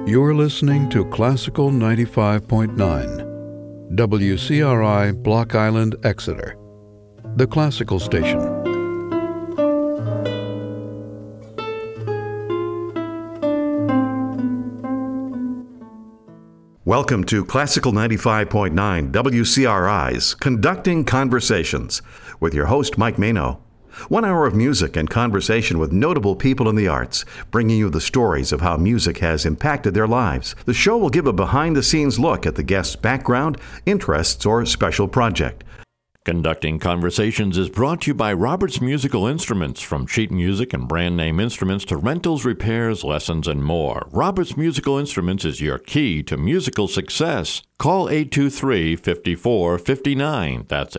You're listening to Classical 95.9, WCRI Block Island, Exeter, the classical station. Welcome to Classical 95.9 WCRI's Conducting Conversations with your host, Mike Mano. 1 hour of music and conversation with notable people in the arts, bringing you the stories of how music has impacted their lives. The show will give a behind-the-scenes look at the guest's background, interests, or special project. Conducting Conversations is brought to you by Roberts Musical Instruments, from sheet music and brand name instruments to rentals, repairs, lessons, and more. Roberts Musical Instruments is your key to musical success. Call 823-5459. That's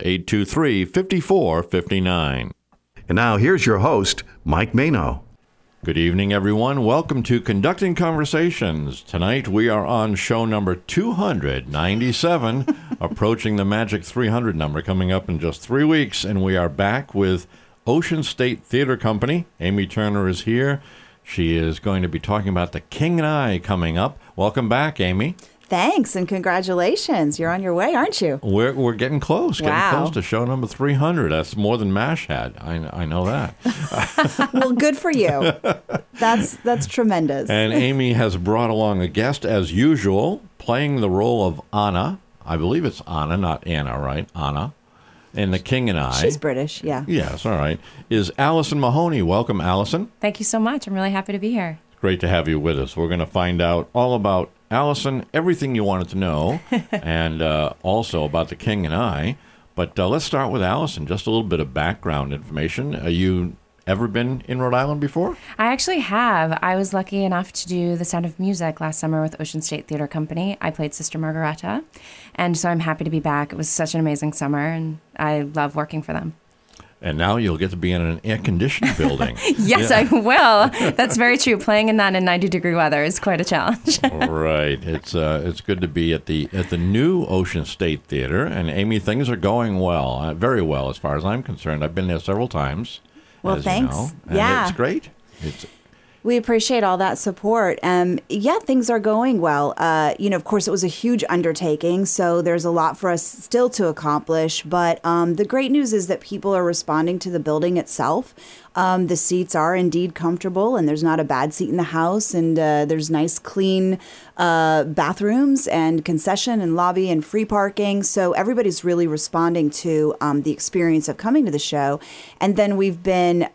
823-5459. And now here's your host, Mike Mano. Good evening, everyone. Welcome to Conducting Conversations. Tonight we are on show number 297, approaching the magic 300 number, coming up in just 3 weeks. And we are back with Ocean State Theater Company. Amy Turner is here. She is going to be talking about The King and I coming up. Welcome back, Amy. Thanks, and congratulations. You're on your way, aren't you? We're getting close, Wow. getting close to show number 300. That's more than MASH had. I know that. Well, good for you. That's tremendous. And Amy has brought along a guest, as usual, playing the role of Anna. I believe it's Anna, not Anna, right? Anna. And The King and I. She's British, yeah. Yes, all right. Is Allison Mahoney. Welcome, Allison. Thank you so much. I'm really happy to be here. Great to have you with us. We're going to find out all about Allison, everything you wanted to know, and also about The King and I. But let's start with Allison. Just a little bit of background information. You ever been in Rhode Island before? I actually have. I was lucky enough to do The Sound of Music last summer with Ocean State Theater Company. I played Sister Margareta, and so I'm happy to be back. It was such an amazing summer, and I love working for them. And now you'll get to be in an air-conditioned building. Yes, yeah. I will. That's very true. Playing in that in 90-degree weather is quite a challenge. Right. It's good to be at the new Ocean State Theater. And Amy, things are going well, very well as far as I'm concerned. I've been there several times. Well, thanks. You know, and yeah, it's great. We appreciate all that support. Yeah, things are going well. Of course, it was a huge undertaking, so there's a lot for us still to accomplish. But the great news is that people are responding to the building itself. The seats are indeed comfortable, and there's not a bad seat in the house, and there's nice, clean bathrooms and concession and lobby and free parking. So everybody's really responding to the experience of coming to the show. And then we've been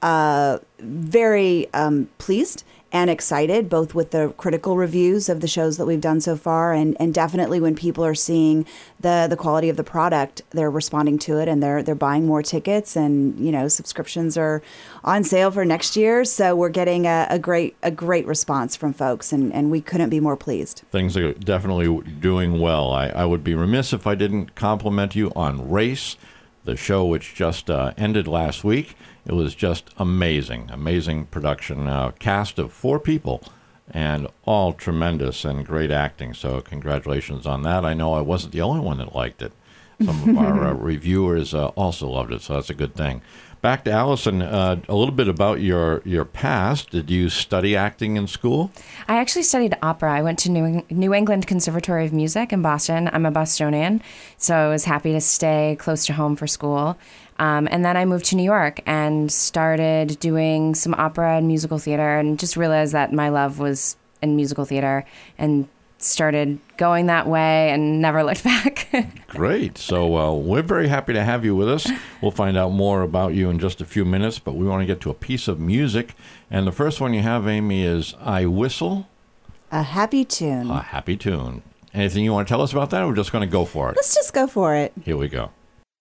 very pleased and excited, both with the critical reviews of the shows that we've done so far, and definitely when people are seeing the quality of the product, they're responding to it, and they're buying more tickets, and subscriptions are on sale for next year. So we're getting a great response from folks, and we couldn't be more pleased. Things are definitely doing well. I would be remiss if I didn't compliment you on Race, the show which just ended last week. It was just amazing production. Cast of 4 people, and all tremendous and great acting. So congratulations on that. I know I wasn't the only one that liked it. Some of our reviewers also loved it, so that's a good thing. Back to Allison, a little bit about your past. Did you study acting in school? I actually studied opera. I went to New England Conservatory of Music in Boston. I'm a Bostonian, so I was happy to stay close to home for school. And then I moved to New York and started doing some opera and musical theater, and just realized that my love was in musical theater, and started going that way and never looked back. Great. So we're very happy to have you with us. We'll find out more about you in just a few minutes, but we want to get to a piece of music. And the first one you have, Amy, is I Whistle. A happy tune. A happy tune. Anything you want to tell us about that, or we're just going to go for it? Let's just go for it. Here we go.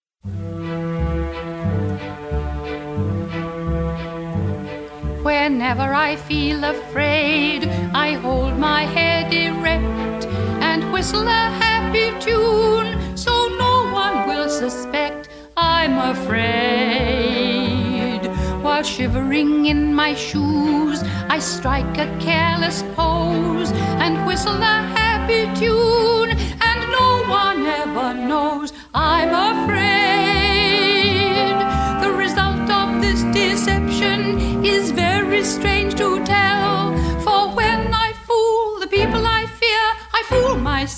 Whenever I feel afraid, I hold my head erect and whistle a happy tune, so no one will suspect I'm afraid. While shivering in my shoes, I strike a careless pose and whistle a happy tune, and no one ever knows I'm afraid. The result of this deception is very strange to tell, for when I fool the people I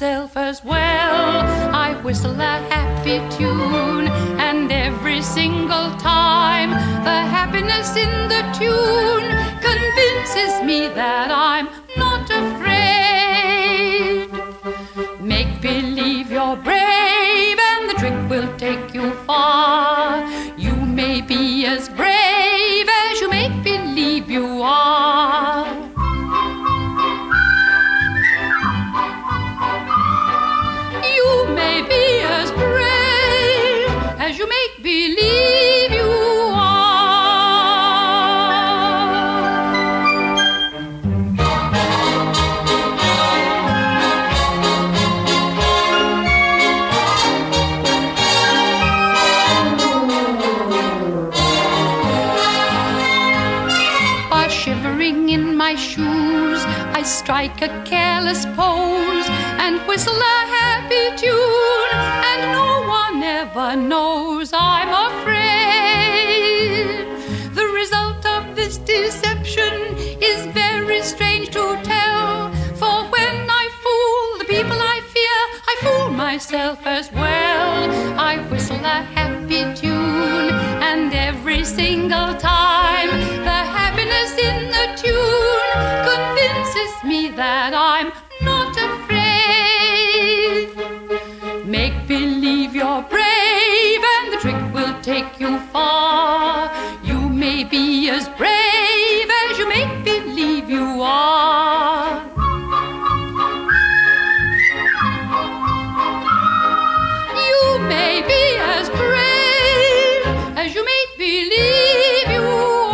myself as well. I whistle a happy tune, and every single time the happiness in the tune convinces me that I'm not afraid. Make believe you're brave, and the trick will take you far. You may be as brave as you make believe you are. You may be as brave as you make believe you are. While shivering in my shoes, I strike a careless pose and whistle a happy tune, and no one ever knows I'm afraid. The result of this deception is very strange to tell, for when I fool the people I fear, I fool myself as well. I whistle a happy tune, and every single time the happiness in the tune convinces me that I'm not afraid. Make believe you're brave, and the trick will take you far. You may be as brave as you make believe you are. You may be as brave as you make believe you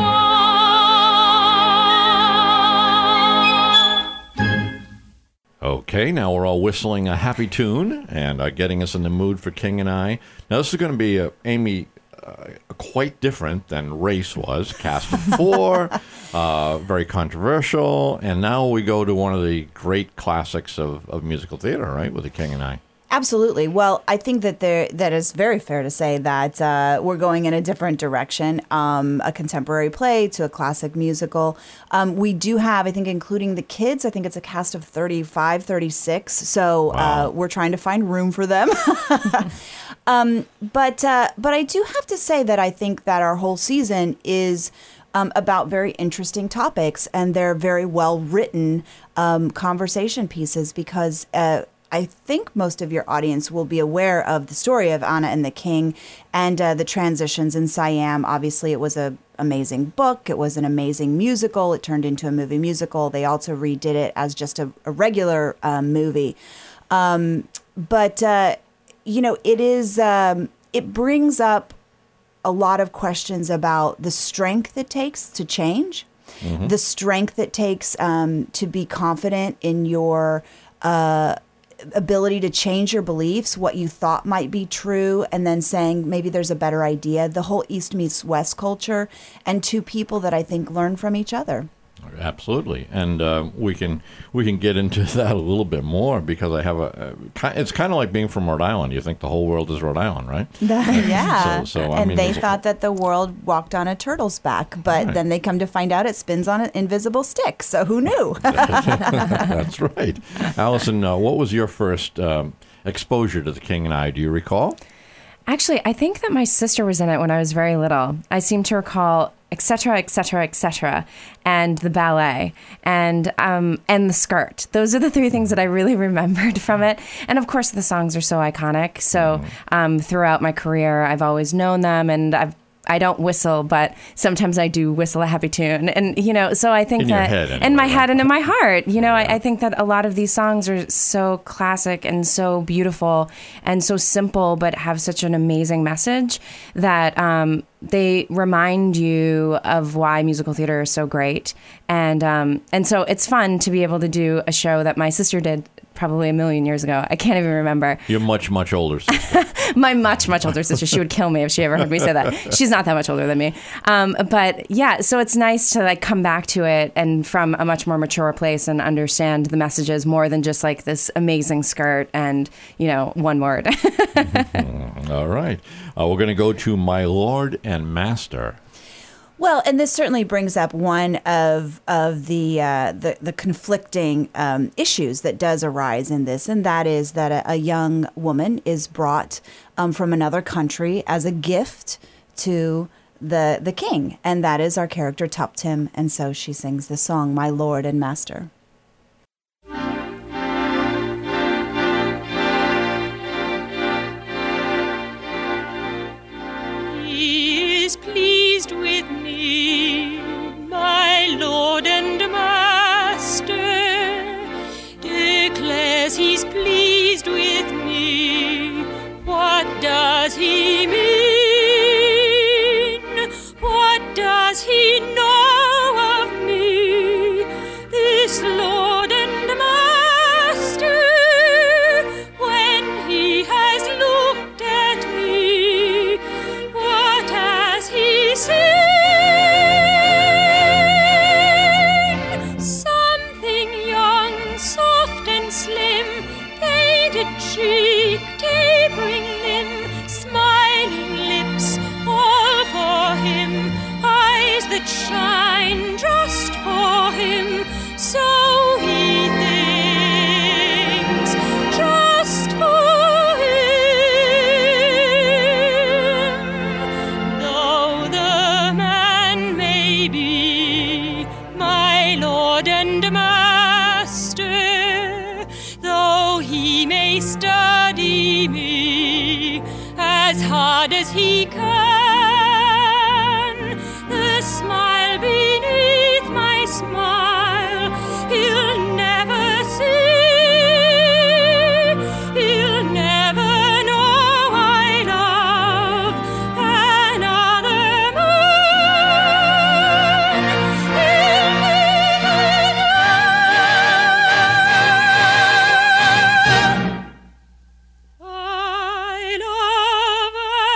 are. Okay, now we're all whistling a happy tune and getting us in the mood for King and I. Now, this is going to be, Amy, quite different than Race was. Cast of four, very controversial, and now we go to one of the great classics of musical theater, right, with The King and I. Absolutely. Well, I think that that is very fair to say that we're going in a different direction, a contemporary play to a classic musical. We do have, I think, including the kids, I think it's a cast of 35, 36. So Wow. We're trying to find room for them. But I do have to say that I think that our whole season is about very interesting topics, and they're very well written conversation pieces, because I think most of your audience will be aware of the story of Anna and the King and the transitions in Siam. Obviously, it was an amazing book. It was an amazing musical. It turned into a movie musical. They also redid it as just a regular movie. But it is it brings up a lot of questions about the strength it takes to change, the strength it takes to be confident in your ability to change your beliefs, what you thought might be true, and then saying maybe there's a better idea. The whole East meets West culture, and two people that I think learn from each other. Absolutely, and we can get into that a little bit more, because I have it's kind of like being from Rhode Island. You think the whole world is Rhode Island, right? Yeah. So and they thought that the world walked on a turtle's back, but Right. then they come to find out it spins on an invisible stick. So who knew? That's right. Allison, what was your first exposure to The King and I? Do you recall? Actually, I think that my sister was in it when I was very little. I seem to recall etc., etc., etc., and the ballet, and the skirt. Those are the three things that I really remembered from it. And of course, the songs are so iconic. So throughout my career, I've always known them, and I don't whistle, but sometimes I do whistle a happy tune. And, so I think In your that head, anyway, in my right? head and in my heart, I think that a lot of these songs are so classic and so beautiful and so simple, but have such an amazing message that they remind you of why musical theater is so great. And so it's fun to be able to do a show that my sister did probably a million years ago. I can't even remember. You're much, much older sister. My much, much older sister. She would kill me if she ever heard me say that. She's not that much older than me. But yeah, so it's nice to come back to it and from a much more mature place and understand the messages more than just this amazing skirt and, one word. All right. We're going to go to My Lord and Master. Well, and this certainly brings up one of the conflicting issues that does arise in this, and that is that a young woman is brought from another country as a gift to the king, and that is our character Tuptim, and so she sings the song, "My Lord and Master." He is pleased with me, my Lord and Master, declares he's pleased with me. What does he mean? What does he know of me? This Lord and Master, when he has looked at me, what has he seen? Something young, soft and slim, painted cheek, tapering limb, smiling lips, all for him, eyes that shine just for him, so he thinks, just for him. Though the man may be my Lord and Master, though he may study me as hard as he can, the smile beneath my smile he'll never see. He'll never know I love another man. He'll never know I love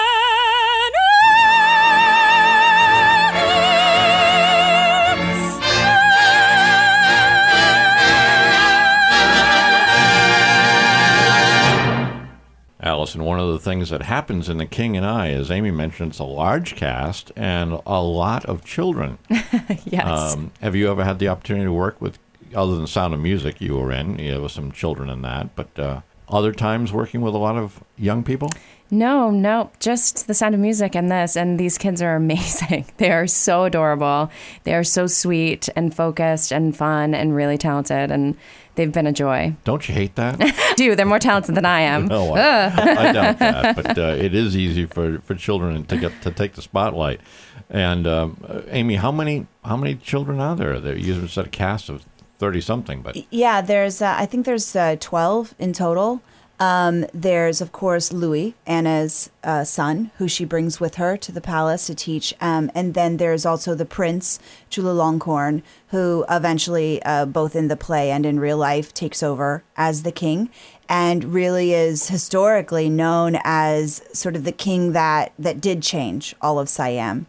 Allison, one of the things that happens in The King and I, as Amy mentioned, it's a large cast and a lot of children. Yes. Have you ever had the opportunity to work with, other than Sound of Music you were in, there was some children in that, but other times working with a lot of young people? No, just The Sound of Music and this, and these kids are amazing. They are so adorable. They are so sweet and focused and fun and really talented, and they've been a joy. Don't you hate that? They're more talented than I am. No, I doubt that, but it is easy for children to take the spotlight. And Amy, how many children are there? You said a cast of 30-something, but Yeah, there's I think there's 12 in total. There's, of course, Louis, Anna's son, who she brings with her to the palace to teach. And then there's also the prince, Chulalongkorn, who eventually, both in the play and in real life, takes over as the king and really is historically known as sort of the king that did change all of Siam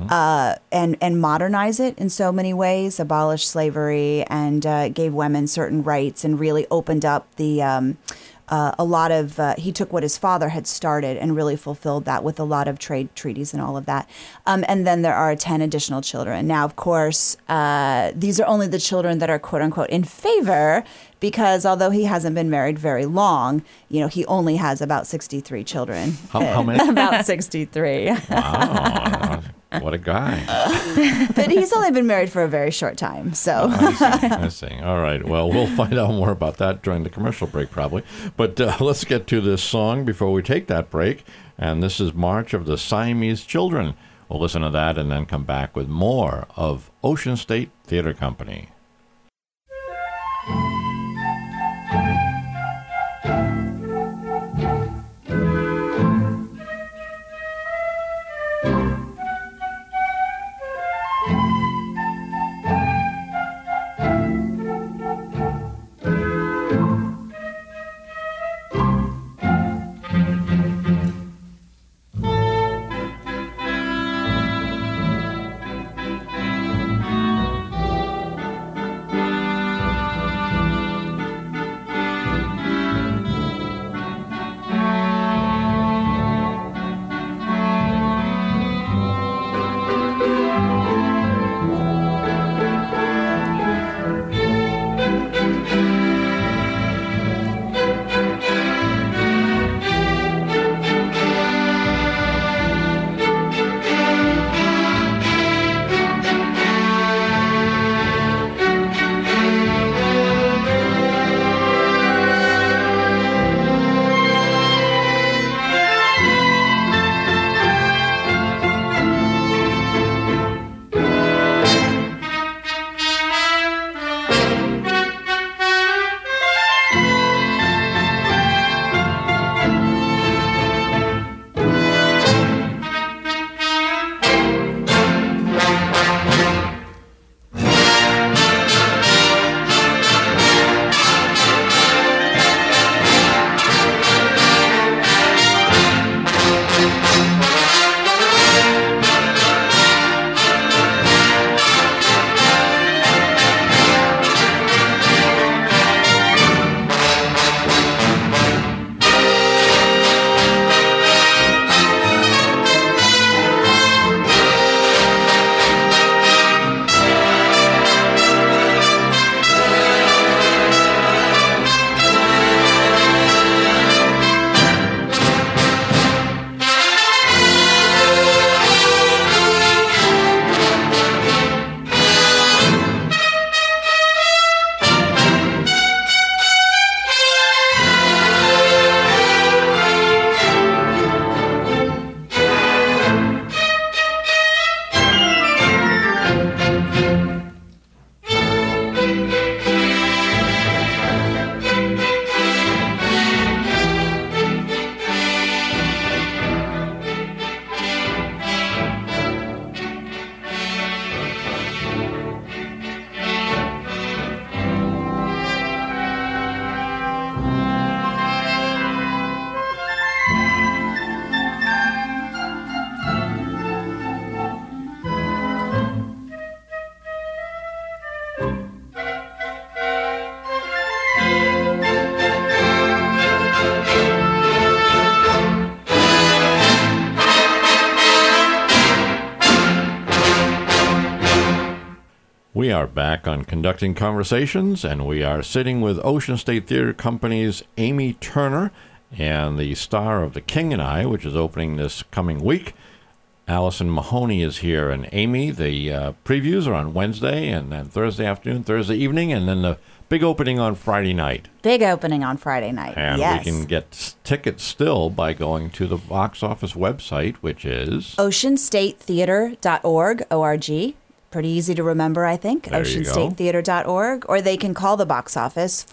and modernize it in so many ways, abolish slavery and gave women certain rights and really opened up the a lot of, he took what his father had started and really fulfilled that with a lot of trade treaties and all of that. And then there are 10 additional children. Now, of course, these are only the children that are quote unquote in favor, because although he hasn't been married very long, he only has about 63 children. How many? About 63. Wow. What a guy. But he's only been married for a very short time, so. I see. All right. Well, we'll find out more about that during the commercial break, probably. But let's get to this song before we take that break. And this is March of the Siamese Children. We'll listen to that and then come back with more of Ocean State Theater Company. We are back on Conducting Conversations, and we are sitting with Ocean State Theater Company's Amy Turner and the star of The King and I, which is opening this coming week. Allison Mahoney is here. And Amy, the previews are on Wednesday and then Thursday afternoon, Thursday evening, and then the big opening on Friday night. Big opening on Friday night. And yes. we can get tickets still by going to the box office website, which is oceanstatetheater.org, O-R-G. Pretty easy to remember, I think. There you go. oceanstatetheater.org. Or they can call the box office,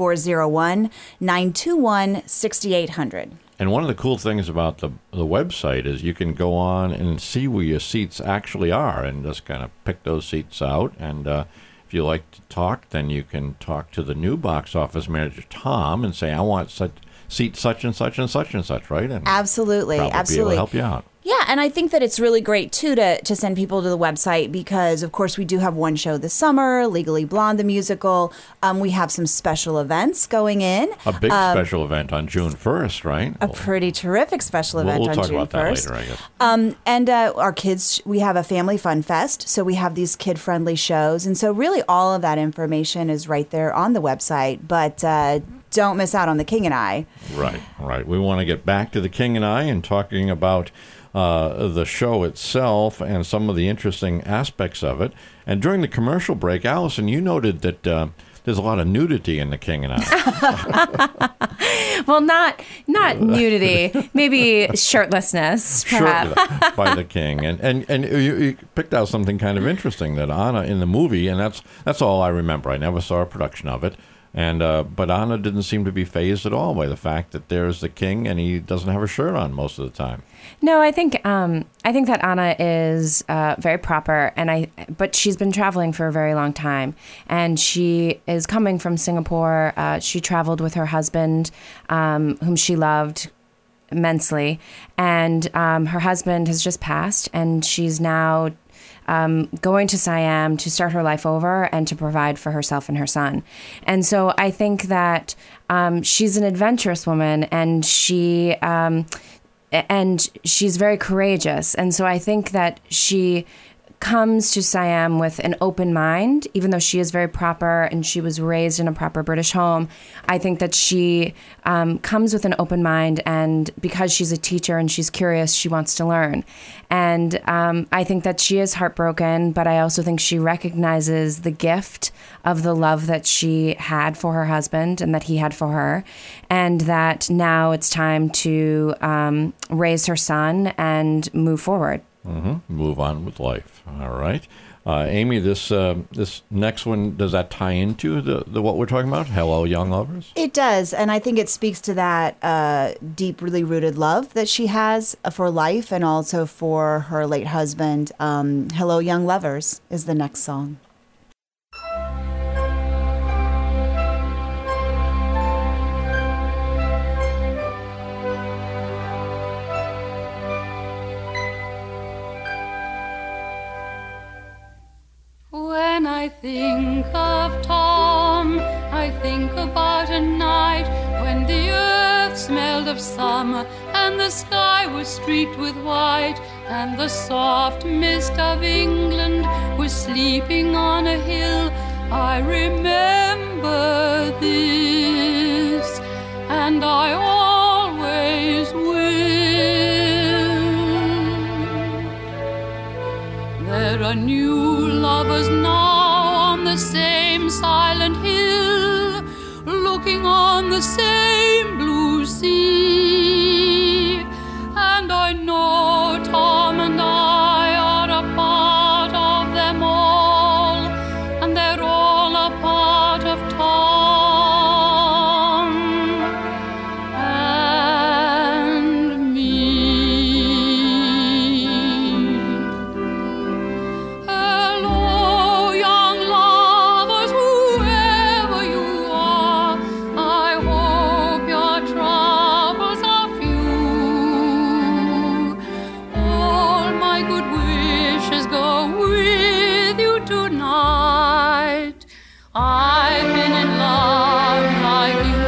401-921-6800. And one of the cool things about the website is you can go on and see where your seats actually are and just kind of pick those seats out. And if you like to talk, then you can talk to the new box office manager, Tom, and say, I want seat such and such and such and such, right? And absolutely. probably be able to help you out. Yeah, and I think that it's really great, too, to send people to the website because, of course, we do have one show this summer, Legally Blonde, the musical. We have some special events going in. A big special event on June 1st, right? A pretty terrific special event on June 1st. We'll talk about that later, I guess. And our kids, we have a family fun fest, so we have these kid-friendly shows. And so really all of that information is right there on the website. But don't miss out on The King and I. Right. We want to get back to The King and I and talking about the show itself and some of the interesting aspects of it. And during the commercial break, Allison, you noted that there's a lot of nudity in The King and I. Well, not nudity, maybe shirtlessness, perhaps. By the king. And you picked out something kind of interesting, that Anna in the movie, and that's all I remember. I never saw a production of it. And but Anna didn't seem to be fazed at all by the fact that there's the king and he doesn't have a shirt on most of the time. No, I think that Anna is very proper, but she's been traveling for a very long time, and she is coming from Singapore. She traveled with her husband, whom she loved immensely, and her husband has just passed, and she's now going to Siam to start her life over and to provide for herself and her son. And so I think that she's an adventurous woman, and she's very courageous. And so I think that she comes to Siam with an open mind, even though she is very proper and she was raised in a proper British home. I think that she comes with an open mind, and because she's a teacher and she's curious, she wants to learn. And I think that she is heartbroken, but I also think she recognizes the gift of the love that she had for her husband and that he had for her, and that now it's time to raise her son and move forward. Mm-hmm. Move on with life. All right. Amy, this next one, does that tie into the what we're talking about? Hello, Young Lovers? It does, and I think it speaks to that deeply rooted love that she has for life and also for her late husband. Hello, Young Lovers is the next song. When I think of Tom, I think about a night when the earth smelled of summer and the sky was streaked with white, and the soft mist of England was sleeping on a hill. I remember this, and I always will. There are new lovers now on the same silent hill, looking on the same blue sea. And I know Tom and I are a part of them all, and they're all a part I've been in love like you.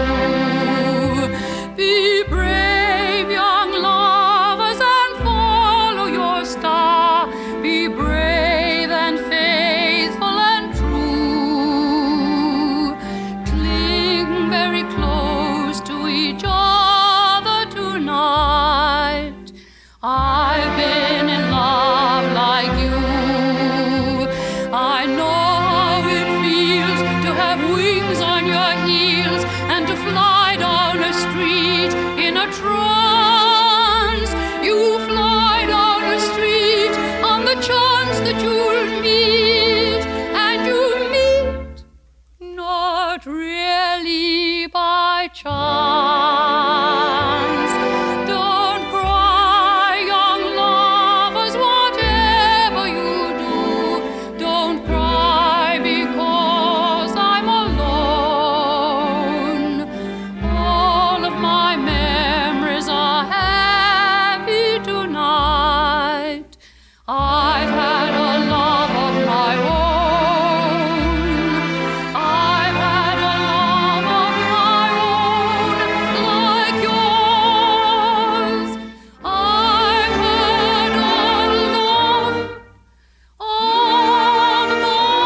Be brave, young lovers, and follow your star. Be brave and faithful and true. Cling very close to each other tonight. I've been in love like you. I know how it feels to have wings on your heels and to fly down a street in a trance. You fly down a street on the chance that you'll meet, and you meet not really by chance. Don't cry, young lovers, whatever you do. Don't cry because I'm alone. All of my memories are happy tonight. I've had a love of my own. I've had a love of my own, like yours. I've had a love of my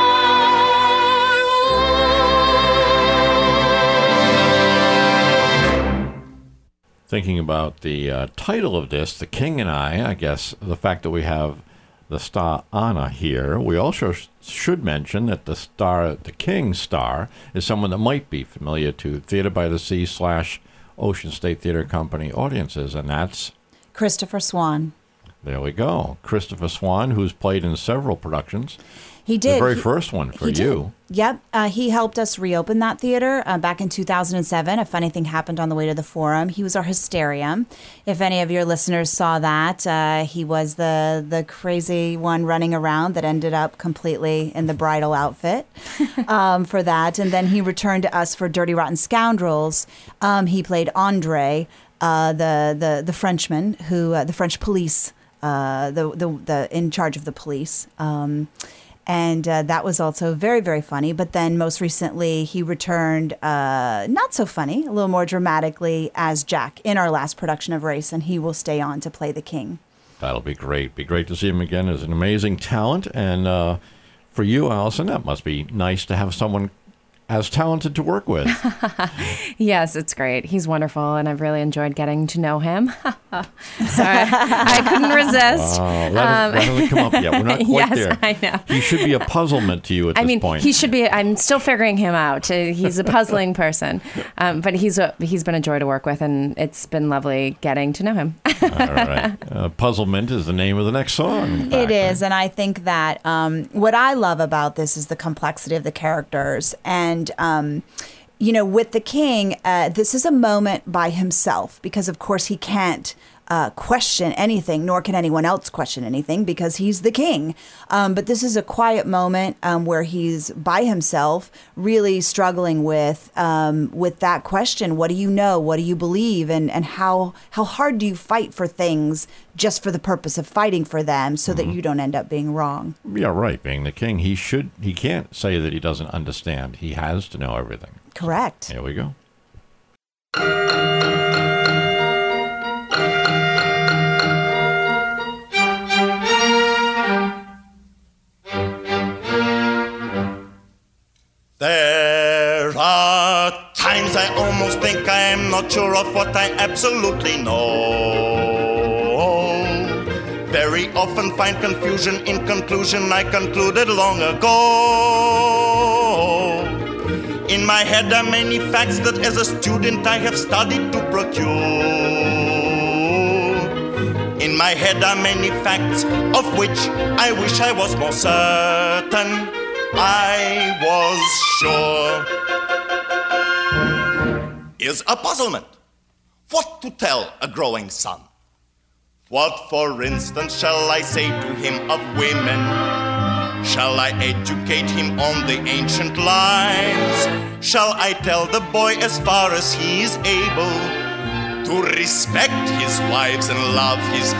own. Thinking about the title of this, The King and I guess the fact that we have the star Anna here, we also should mention that the King star, is someone that might be familiar to Theater by the Sea / Ocean State Theater Company audiences, and that's, Christopher Swan. there we go, Christopher Swan, who's played in several productions. He did. The very first one for He did. you. Yep. He helped us reopen that theater back in 2007. A funny thing happened on the way to the Forum. He was our Hysterium. If any of your listeners saw that, he was the crazy one running around that ended up completely in the bridal outfit for that. And then he returned to us for Dirty Rotten Scoundrels. He played Andre, the Frenchman, who the French police, the in charge of the police. And that was also very, very funny. But then most recently, he returned not so funny, a little more dramatically as Jack in our last production of Race. And he will stay on to play the king. That'll be great. Be great to see him again as an amazing talent. And for you, Allison, that must be nice to have someone as talented to work with. Yes, it's great. He's wonderful, and I've really enjoyed getting to know him. Sorry, I couldn't resist. That hasn't come up yet. We're not quite yes, there. I know. He should be a puzzlement to you at this point. He should be. I'm still figuring him out. He's a puzzling person, but he's been a joy to work with, and it's been lovely getting to know him. All right. Puzzlement is the name of the next song. It is, and I think that what I love about this is the complexity of the characters. And, with the king, this is a moment by himself because, of course, he can't question anything, nor can anyone else question anything because he's the king. But this is a quiet moment where he's by himself, really struggling with that question. What do you know? What do you believe? And how hard do you fight for things just for the purpose of fighting for them so that you don't end up being wrong? Yeah, right. Being the king, he can't say that he doesn't understand. He has to know everything. Correct. Here we go. There are times I almost think I am not sure of what I absolutely know. Very often find confusion in conclusion I concluded long ago. In my head are many facts that as a student I have studied to procure. In my head are many facts of which I wish I was more certain. I was sure. Is a puzzlement. What to tell a growing son? What, for instance, shall I say to him of women? Shall I educate him on the ancient lives? Shall I tell the boy as far as he is able to respect his wives and love his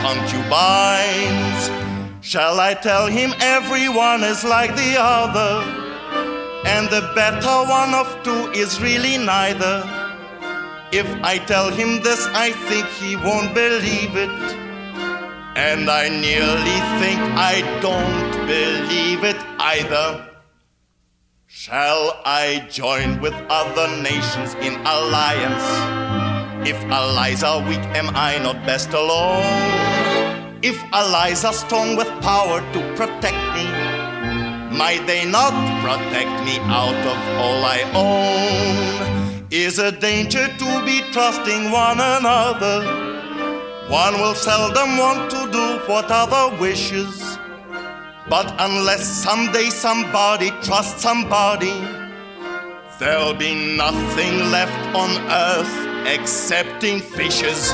concubines? Shall I tell him everyone is like the other? and the better one of two is really neither. If I tell him this, I think he won't believe it. And I nearly think I don't believe it either. Shall I join with other nations in alliance? If allies are weak, am I not best alone? If allies are strong with power to protect me, might they not protect me out of all I own? Is a danger to be trusting one another. One will seldom want to do what other wishes. But unless someday somebody trusts somebody, there'll be nothing left on earth excepting fishes.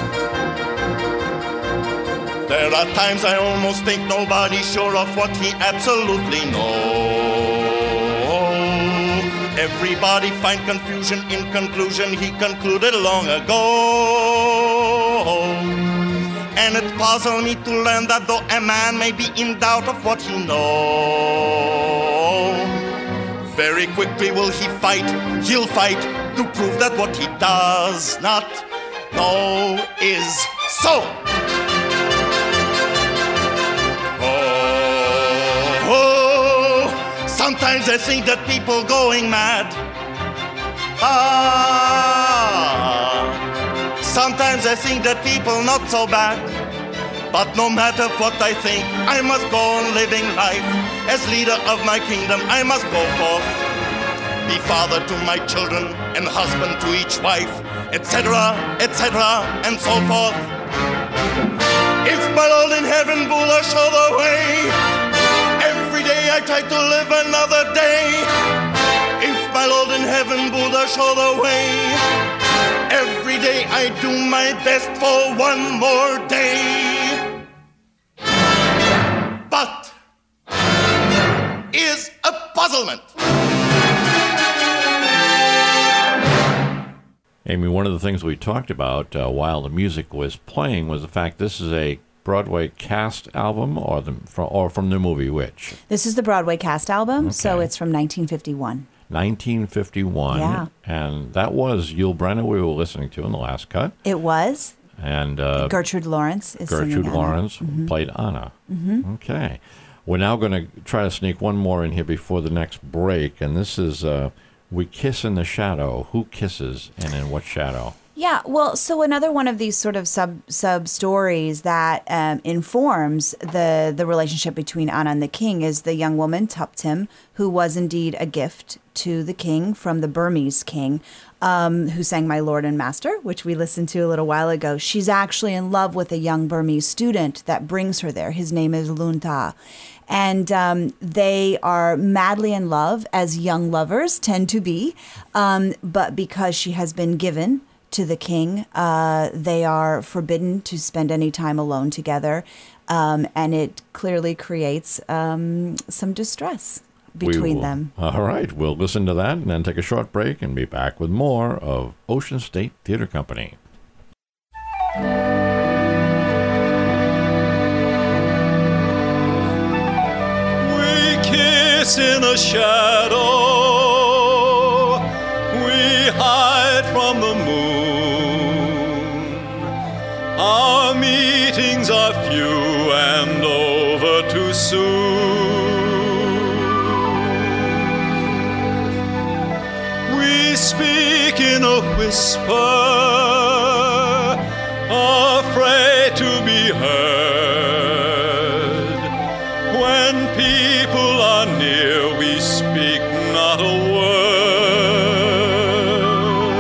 There are times I almost think nobody's sure of what he absolutely knows. Everybody find confusion in conclusion he concluded long ago. And it puzzles me to learn that though a man may be in doubt of what he knows, very quickly will he fight, he'll fight to prove that what he does not know is so. Sometimes I think that people going mad. Sometimes I think that people not so bad. But no matter what I think, I must go on living life. As leader of my kingdom, I must go forth. Be father to my children and husband to each wife, etc., etc., and so forth. If my Lord in heaven, Buddha, show the way, every day I try to live another day. If my Lord in heaven, Buddha, show the way, every day I do my best for one more day. But is a puzzlement. Amy, one of the things we talked about while the music was playing was the fact this is a Broadway cast album or from the movie which? This is the Broadway cast album, Okay. so it's from 1951. 1951. Yeah. And that was Yul Brynner we were listening to in the last cut. It was. And Gertrude Lawrence is singing Gertrude Anna. Lawrence played Anna. Mm-hmm. Okay. We're now going to try to sneak one more in here before the next break, and this is We Kiss in the Shadow. Who kisses and in what shadow? Yeah, well, so another one of these sort of sub stories that informs the relationship between Anna and the king is the young woman Tuptim, who was indeed a gift to the king from the Burmese king, who sang My Lord and Master, which we listened to a little while ago. She's actually in love with a young Burmese student that brings her there. His name is Lunta. And they are madly in love, as young lovers tend to be. But because she has been given to the king, they are forbidden to spend any time alone together. And it clearly creates some distress between them. All right. We'll listen to that and then take a short break and be back with more of Ocean State Theater Company. In a shadow, we hide from the moon. Our meetings are few and over too soon. We speak in a whisper, afraid to be heard. When people are near, we speak not a word.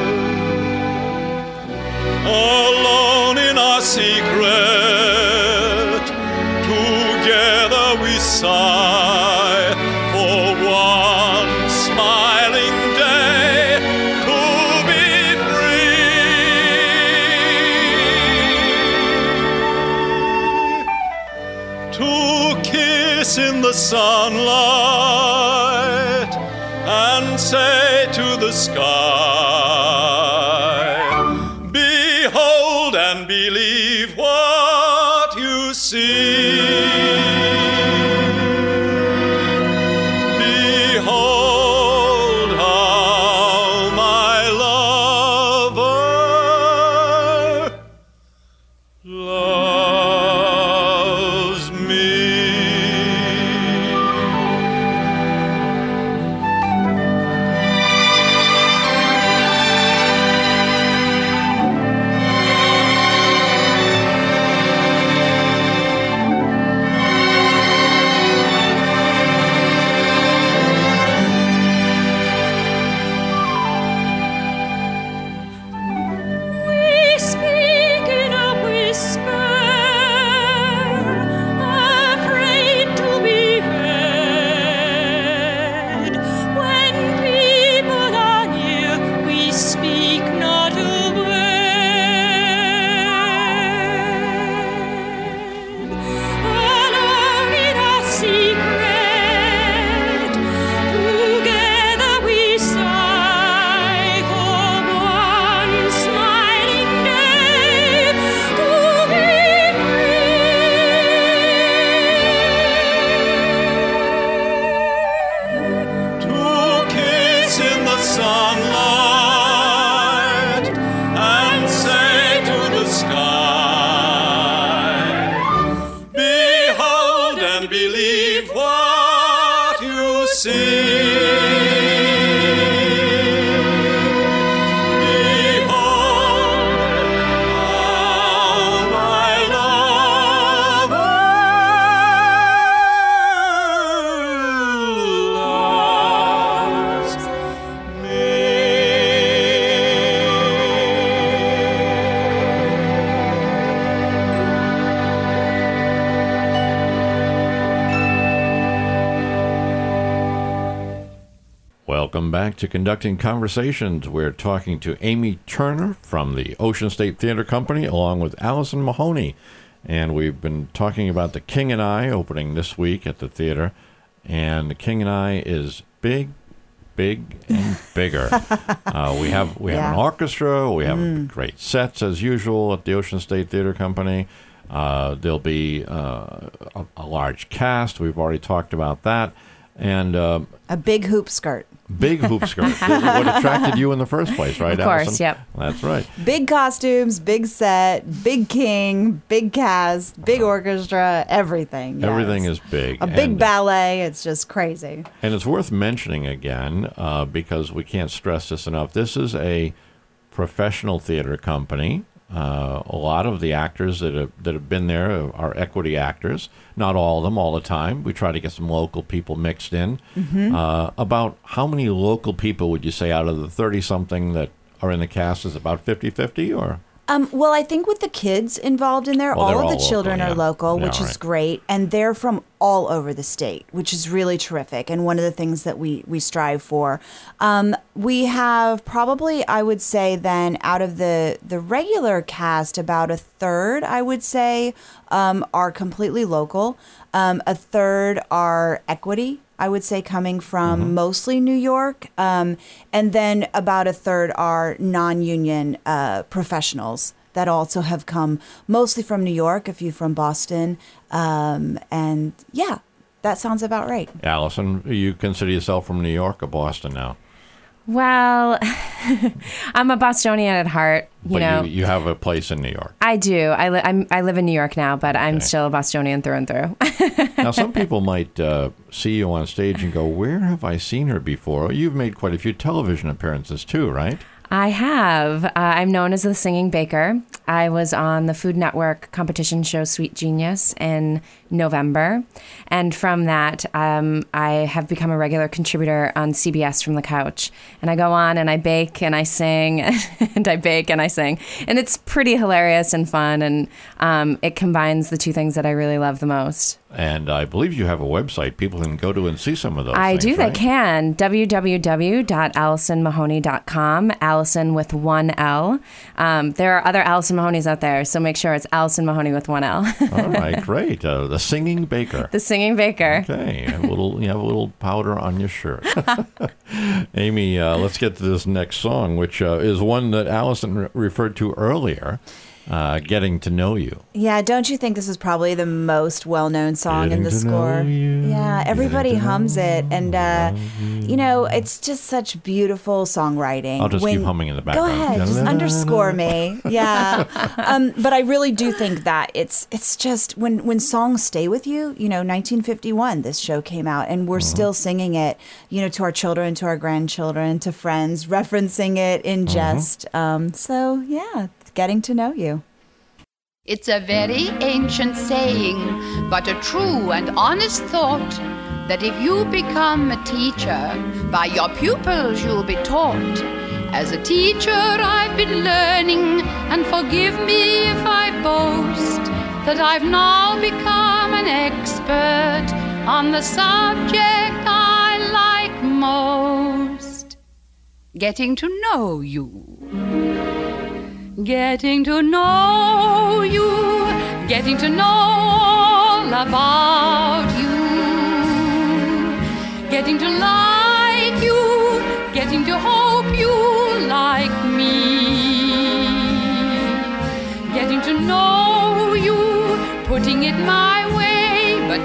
Alone in our secret, together we sigh for one smiling day to be free. To kiss in the sunlight and say to the sky, behold and believe what you see. Behold Welcome back to Conducting Conversations. We're talking to Amy Turner from the Ocean State Theater Company along with Allison Mahoney. And we've been talking about The King and I opening this week at the theater. And The King and I is big and bigger. We have an orchestra. We have great sets as usual at the Ocean State Theater Company. There'll be a large cast. We've already talked about that. And a big hoop skirt. Big hoop skirt. This is what attracted you in the first place, right, Of course, Allison? yep. That's right. Big costumes, big set, big king, big cast, big orchestra, everything. Yes. Everything is big. A big ballet. It's just crazy. And it's worth mentioning again, because we can't stress this enough. This is a professional theater company. A lot of the actors that have been there are equity actors. Not all of them all the time. We try to get some local people mixed in. About how many local people would you say out of the 30-something that are in the cast is about 50-50 or? Well, I think with the kids involved in there, all of the children are local, which is great. And they're from all over the state, which is really terrific. And one of the things that we strive for. We have probably, I would say then, out of the regular cast, about a third, I would say, are completely local. A third are equity, I would say, coming from mostly New York. And then about a third are non-union professionals that also have come mostly from New York, a few from Boston. And yeah, that sounds about right. Allison, you consider yourself from New York or Boston now? Well, I'm a Bostonian at heart. You have a place in New York. I do. I live in New York now, but I'm still a Bostonian through and through. Now, some people might see you on stage and go, where have I seen her before? You've made quite a few television appearances too, right? I have. I'm known as the Singing Baker. I was on the Food Network competition show Sweet Genius in November. And from that, I have become a regular contributor on CBS From the Couch. And I go on and I bake and I sing and I bake and I sing. And it's pretty hilarious and fun. And it combines the two things that I really love the most. And I believe you have a website. People can go to and see some of those I things, do. right? They can. www.AllisonMahoney.com. Allison with one L. There are other Allison Mahonies out there, so make sure it's Allison Mahoney with one L. All right, great. The Singing Baker. The Singing Baker. Okay. You have a little powder on your shirt. Amy, let's get to this next song, which is one that Allison referred to earlier. Getting to Know You. Yeah, don't you think this is probably the most well-known song in the score? Yeah, everybody hums it. And, it's just such beautiful songwriting. I'll just keep humming in the background. Go ahead, just underscore me. Yeah. But I really do think that it's just when songs stay with you, 1951, this show came out, and we're still singing it, to our children, to our grandchildren, to friends, referencing it in jest. So, yeah. Getting to know you. It's a very ancient saying, but a true and honest thought, that if you become a teacher, by your pupils you'll be taught. As a teacher I've been learning, and forgive me if I boast, that I've now become an expert on the subject I like most. Getting to know you. Getting to know you, getting to know all about you, getting to like you, getting to hope you like me, getting to know you, putting it my way, but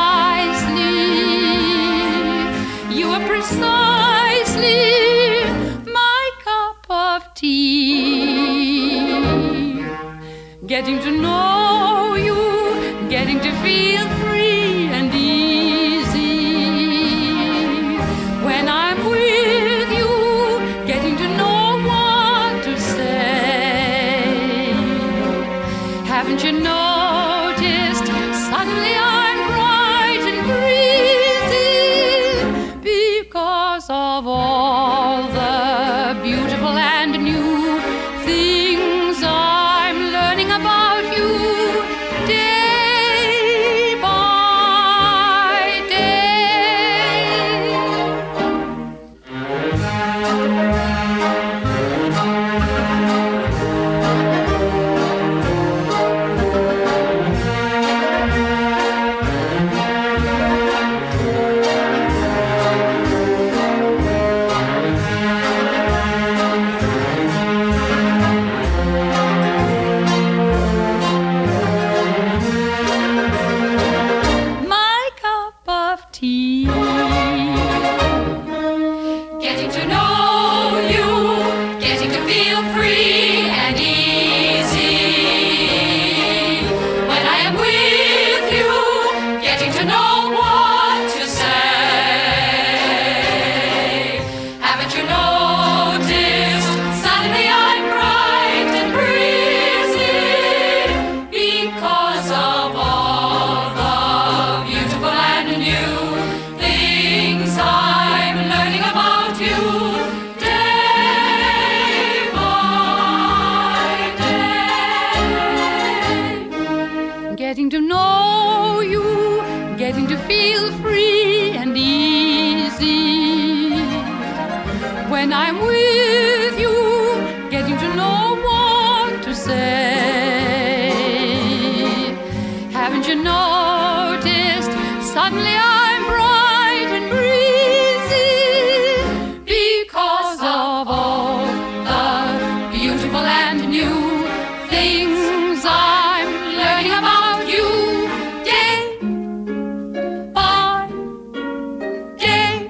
nicely. You are precisely my cup of tea. Getting to know you, getting to feel free and easy. When I'm with you, getting to know what to say. Haven't you noticed, suddenly I'm bright and breezy, because of all the beautiful and new things I'm learning about you. when I'm with you, getting to know what to say. Haven't you noticed? Suddenly I'm bright and breezy because of all the beautiful and new things I'm learning about you day by day.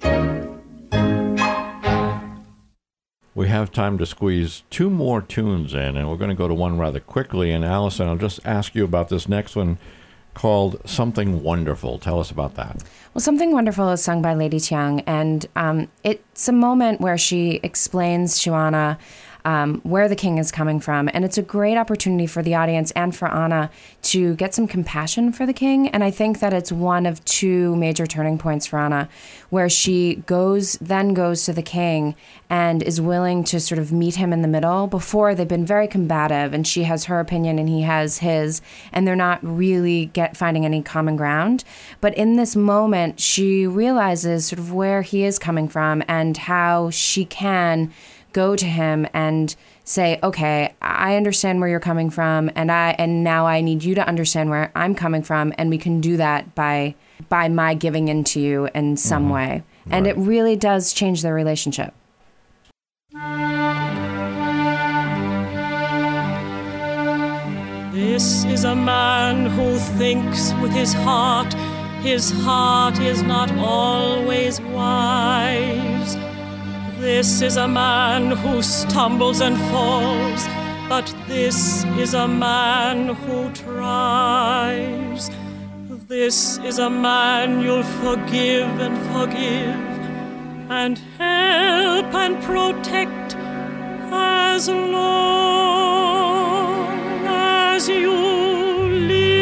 We have time to squeeze 2 more tunes in, and we're going to go to one rather quickly. And Allison, I'll just ask you about this next one called Something Wonderful. Tell us about that. Well, Something Wonderful is sung by Lady Tiang, and it's a moment where she explains to Anna where the king is coming from. And it's a great opportunity for the audience and for Anna to get some compassion for the king. And I think that it's one of 2 major turning points for Anna, where she goes to the king and is willing to sort of meet him in the middle. Before, they've been very combative, and she has her opinion and he has his, and they're not really finding any common ground. But in this moment, she realizes sort of where he is coming from and how she can go to him and say, okay, I understand where you're coming from, and now I need you to understand where I'm coming from, and we can do that by my giving in to you in some way. And it really does change their relationship. This is a man who thinks with his heart. His heart is not always wise. This is a man who stumbles and falls, but this is a man who tries. This is a man you'll forgive and help and protect as long as you live.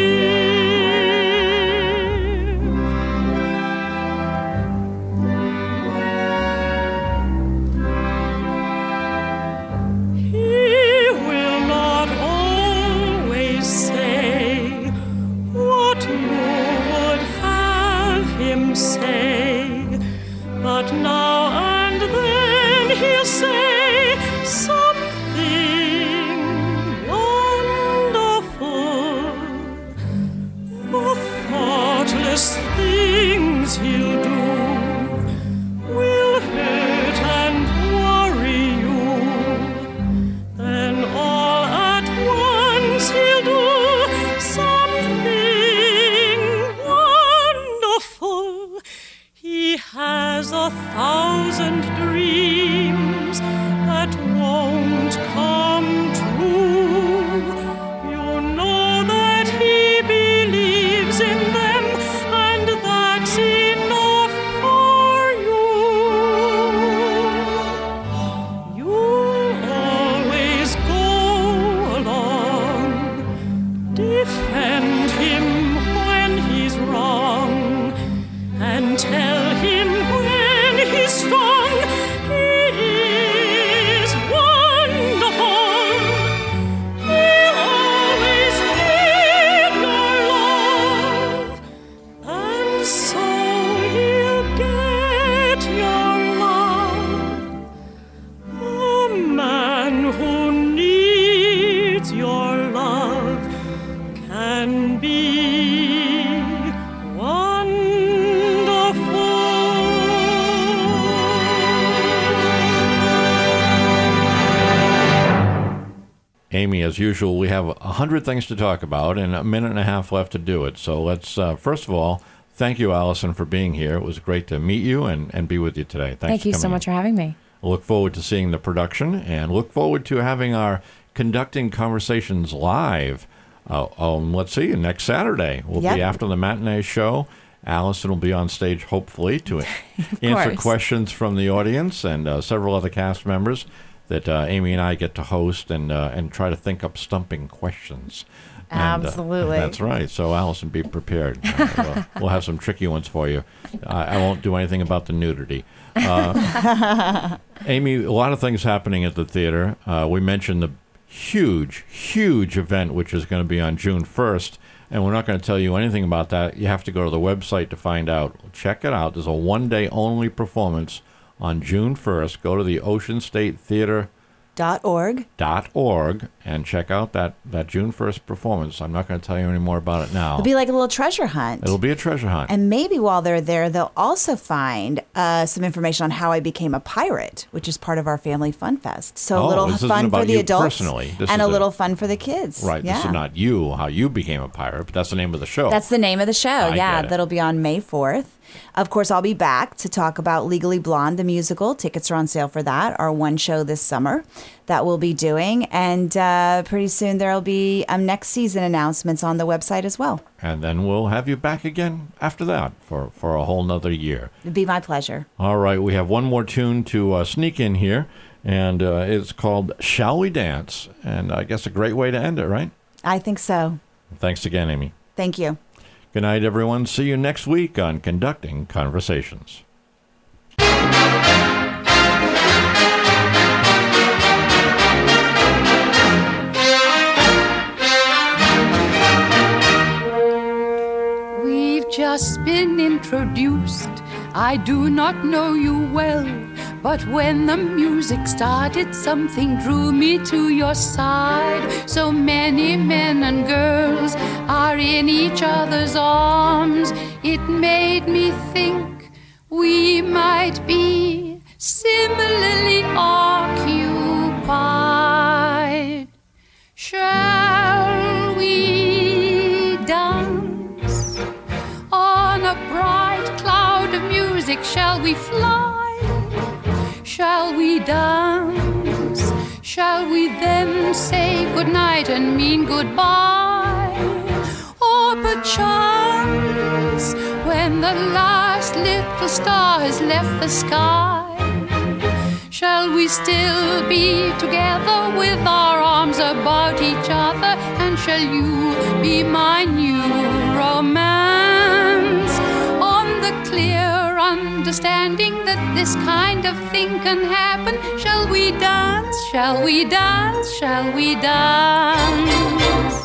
But now and then he'll say something wonderful. The thoughtless things he'll do will hurt and worry you. Then all at once he'll do something wonderful. He has 1,000 dreams that won't come true. You know that he believes in them, and that's enough for you. You'll always go along, defend him when he's wrong, and tell him when he's strong, he is wonderful. He'll always need your love, and so he'll get your love. The man who needs your love can be Amy, as usual, we have 100 things to talk about and a minute and a half left to do it. So let's, first of all, thank you, Allison, for being here. It was great to meet you and be with you today. Thank you so much for having me. I look forward to seeing the production and look forward to having our Conducting Conversations live. Let's see, next Saturday. We'll be after the matinee show. Allison will be on stage, hopefully, to answer questions from the audience and several other cast members that Amy and I get to host and try to think up stumping questions. Absolutely. And, that's right. So, Allison, be prepared. We'll have some tricky ones for you. I won't do anything about the nudity. Amy, a lot of things happening at the theater. We mentioned the huge event, which is going to be on June 1st, and we're not going to tell you anything about that. You have to go to the website to find out. Check it out. There's a one-day only performance on June 1st. Go to the Ocean State Theater .org and check out that June 1st performance. I'm not going to tell you any more about it now. It'll be like a little treasure hunt. It'll be a treasure hunt. And maybe while they're there, they'll also find some information on how I became a pirate, which is part of our family fun fest. So a little fun for the adults and a little fun for the kids. Right. Yeah. This is not you, how you became a pirate, but that's the name of the show. That's the name of the show. I Yeah, get it. that'll be on May 4th. Of course, I'll be back to talk about Legally Blonde, the musical. Tickets are on sale for that, our one show this summer that we'll be doing. And pretty soon there'll be next season announcements on the website as well. And then we'll have you back again after that for a whole nother year. It'd be my pleasure. All right, we have one more tune to sneak in here, and it's called Shall We Dance? And I guess a great way to end it, right? I think so. Thanks again, Amy. Thank you. Good night, everyone. See you next week on Conducting Conversations. We've just been introduced. I do not know you well, but when the music started, something drew me to your side. So many men and girls are in each other's arms. It made me think we might be similarly occupied. Shall we dance on a bright cloud of music? Shall we fly? Shall we dance? Shall we then say goodnight and mean goodbye? Or perchance, when the last little star has left the sky, shall we still be together with our arms about each other? And shall you be my new romance? On the clear understanding that this kind of thing can happen, shall we dance? Shall we dance? Shall we dance?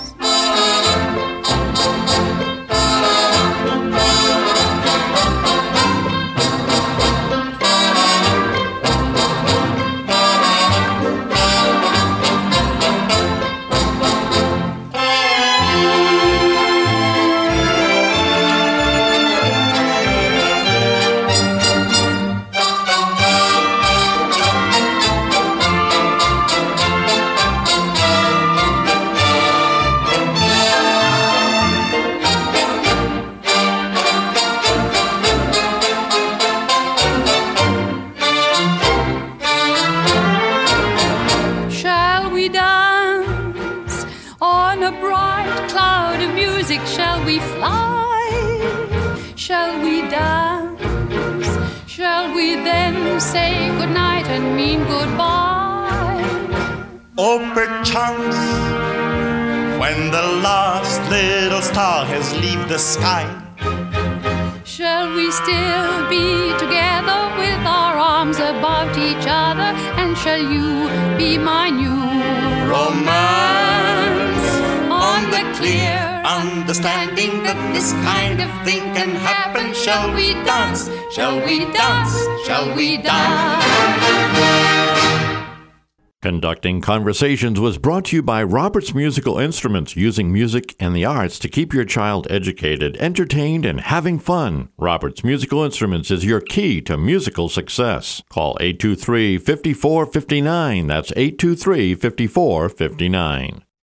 Shall we fly? Shall we dance? Shall we then say goodnight and mean goodbye? Oh, perchance, when the last little star has left the sky, shall we still be together with our arms about each other? And shall you be my new romance? On the clear understanding that this kind of thing can happen, shall we dance? Shall we dance? Shall we dance? Conducting Conversations was brought to you by Roberts Musical Instruments, using music and the arts to keep your child educated, entertained, and having fun. Roberts Musical Instruments is your key to musical success. Call 823-5459. That's 823-5459.